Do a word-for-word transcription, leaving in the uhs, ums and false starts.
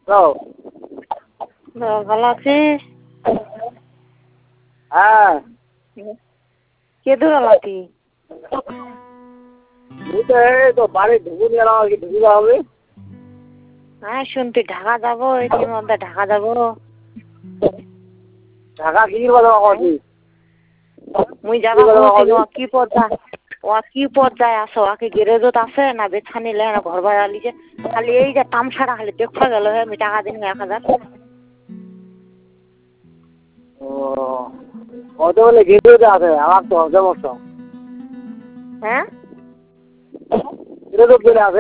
Hello ভালো আছিস? হ্যাঁ কে দূরালাতি? এই তো বাড়ি ঢুকু নিয়ে এলাম আর কি, ঢুকু যাওয়া হবে। হ্যাঁ শুনতি ঢাকা যাবো, এটির মধ্যে ঢাকা যাবো। ঢাকা কিনির বাজার আছি। মুই যাবা বলছি ও কি পর্যায়ে ও কি পর্যায়ে আসো, আকে গ্যারেজত আছে না বেছা নিলে না ঘর ভাড়া লিছে, খালি এই যে তামসাটা খালি দেখা গেল হে আমি টাকা দিন এক হাজার। ও কত বলে গেটে আছে আমার তো সমস্যা। হ্যাঁ গেটে আছে